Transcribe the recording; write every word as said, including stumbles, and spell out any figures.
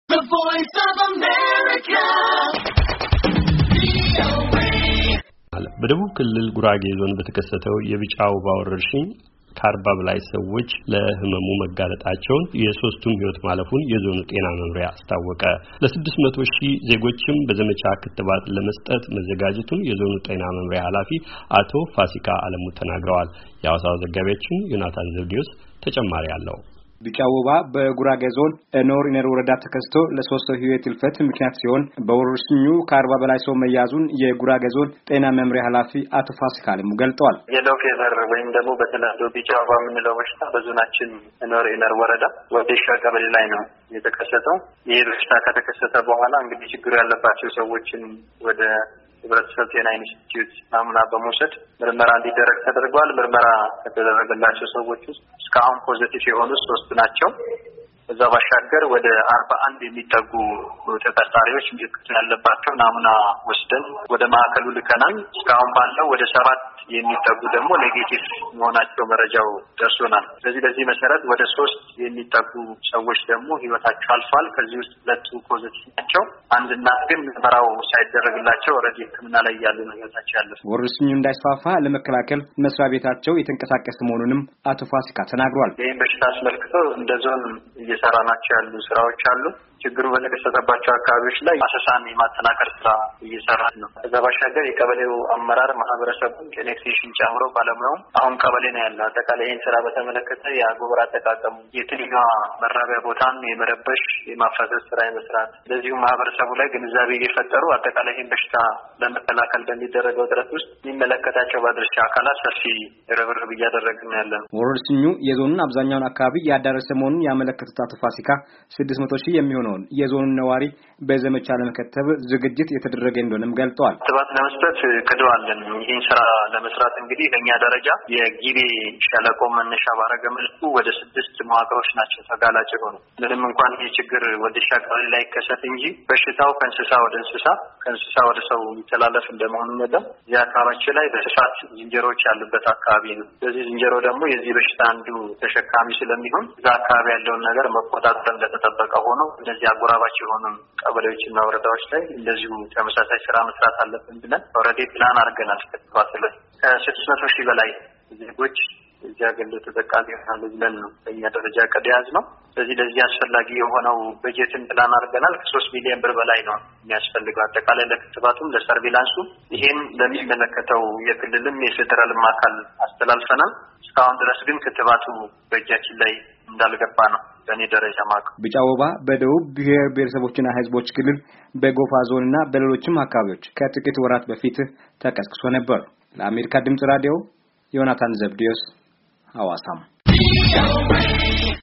The Voice of America. በደቡብ ክልል ጉራጌ ዞን በተከሰተው የቢጫ ወባ ወረርሽኝ ከአርባ በላይ ሰዎች ለህመሙ መጋለጣቸውን የሶስቱም ህይወት ማለፉን የዞኑ ጤና መምሪያ አስታወቀ። ለስድስት መቶ ሺህ ዜጎችም በዘመቻ ክትባት ለመስጠት መዘጋጀቱን የዞኑ ጤና መምሪያ ኃላፊ አቶ ፋሲካ አለሙ ተናግረዋል። የሐዋሳው ዘጋቢያችን ዮናታን ዘብዲዮስ ተጨማሪ አለው። ቢጫ ወባ በጉራጌ ዞን ኖር ኢነር ወረዳ ተከስቶ ለሶስት ሰው ህይወት እልፈት ምክንያት ሲሆን በወረርሽኙ ከአርባ በላይ ሰው መያዙን የጉራጌ ዞን ጤና መምሪያ ኃላፊ አቶ ፋሲካ አለሙ ገልጠዋል። የለው ፌቨር ወይም ደግሞ በተለምዶ ቢጫ ወባ የምንለው በሽታ በዞናችን ኖር ኢነር ወረዳ ወዴሻ ቀበሌ ላይ ነው የተከሰተው። ይህ በሽታ ከተከሰተ በኋላ እንግዲህ ችግሩ ያለባቸው ሰዎችን ወደ ህብረተሰብ ጤና ኢንስቲትዩት ናሙና በመውሰድ ምርመራ እንዲደረግ ተደርጓል። ምርመራ ከተደረገላቸው ሰዎች ውስጥ እስካሁን ፖዚቲቭ የሆኑ ሶስት ናቸው። እዛ ባሻገር ወደ አርባ አንድ የሚጠጉ ተጠርጣሪዎች ምልክት ያለባቸው ናሙና ወስደን ወደ ማዕከሉ ልከናል። እስካሁን ባለው ወደ ሰባት የሚጠጉ ደግሞ ኔጌቲቭ መሆናቸው መረጃው ደርሶናል። ስለዚህ በዚህ መሰረት ወደ ሶስት የሚጠጉ ሰዎች ደግሞ ህይወታቸው አልፏል። ከዚህ ውስጥ ሁለቱ ፖዚቲቭ ናቸው። አንድ እናት ግን ምርመራው ሳይደረግላቸው ኦልሬዲ ሕክምና ላይ ያሉ ነው ህይወታቸው ያለፈው። ወረርሽኙ እንዳይስፋፋ ለመከላከል መስሪያ ቤታቸው የተንቀሳቀሰ መሆኑንም አቶ ፋሲካ ተናግሯል። ይህን በሽታ አስመልክቶ እንደ ዞን እየሰራናቸው ያሉ ስራዎች አሉ። ችግሩ በተከሰተባቸው አካባቢዎች ላይ አሰሳን የማጠናከር ስራ እየሰራን ነው። ከዛ ባሻገር የቀበሌው አመራር ማህበረሰቡን ከኔክሴሽን ጨምሮ ባለሙያው አሁን ቀበሌ ነው ያለው። አጠቃላይ ይህን ስራ በተመለከተ የአጎበር አጠቃቀሙ የትንኛ መራቢያ ቦታን የመረበሽ የማፋሰስ ስራ የመስራት እንደዚሁም ማህበረሰቡ ላይ ግንዛቤ እየፈጠሩ አጠቃላይ ይህን በሽታ ለመከላከል በሚደረገው ጥረት ውስጥ የሚመለከታቸው ባለድርሻ አካላት ሰፊ ርብርብ እያደረግን ያለን። ወረርሽኙ የዞኑን አብዛኛውን አካባቢ ያዳረሰ መሆኑን ያመለከቱት አቶ ፋሲካ ስድስት መቶ ሺህ የሚሆነው የዞኑን ነዋሪ በዘመቻ ለመከተብ ዝግጅት የተደረገ እንደሆነም ገልጠዋል። ክትባት ለመስጠት ቅደዋለን። ይህን ስራ ለመስራት እንግዲህ ለኛ ደረጃ የጊቤ ሸለቆ መነሻ ባረገ መልኩ ወደ ስድስት መዋቅሮች ናቸው ተጋላጭ የሆኑ። ምንም እንኳን ይህ ችግር ወደ ሻቀበሌ ላይ ከሰት እንጂ በሽታው ከእንስሳ ወደ እንስሳ ከእንስሳ ወደ ሰው የሚተላለፍ እንደመሆኑ መጠን እዚህ አካባቢያችን ላይ በስፋት ዝንጀሮዎች ያሉበት አካባቢ ነው። ስለዚህ ዝንጀሮ ደግሞ የዚህ በሽታ አንዱ ተሸካሚ ስለሚሆን እዛ አካባቢ ያለውን ነገር መቆጣጠር እንደተጠበቀ ሆኖ እነዚህ አጎራባች የሆኑ ቀበሌዎችና ወረዳዎች ላይ እንደዚሁ ተመሳሳይ ስራ መስራት አለብን ብለን ኦልሬዲ ፕላን አድርገናል። ክትባት ላይ ከስድስት መቶ ሺህ በላይ ዜጎች እዚህ አገልግሎት ተጠቃሚ ይሆናሉ ብለን ነው በእኛ ደረጃ ቀዲያዝ ነው። ስለዚህ ለዚህ አስፈላጊ የሆነው በጀትን ፕላን አድርገናል። ከሶስት ሚሊዮን ብር በላይ ነው የሚያስፈልገው አጠቃላይ ለክትባቱም ለሰርቪላንሱ። ይሄን ለሚመለከተው የክልልም የፌዴራልም አካል አስተላልፈናል። እስካሁን ድረስ ግን ክትባቱ በእጃችን ላይ እንዳልገባ ነው በእኔ ደረጃ ማቀ። ቢጫ ወባ በደቡብ ብሔር ብሔረሰቦችና ህዝቦች ክልል በጎፋ ዞንና በሌሎችም አካባቢዎች ከጥቂት ወራት በፊት ተቀስቅሶ ነበር። ለአሜሪካ ድምጽ ራዲዮ ዮናታን ዘብዲዮስ ሐዋሳም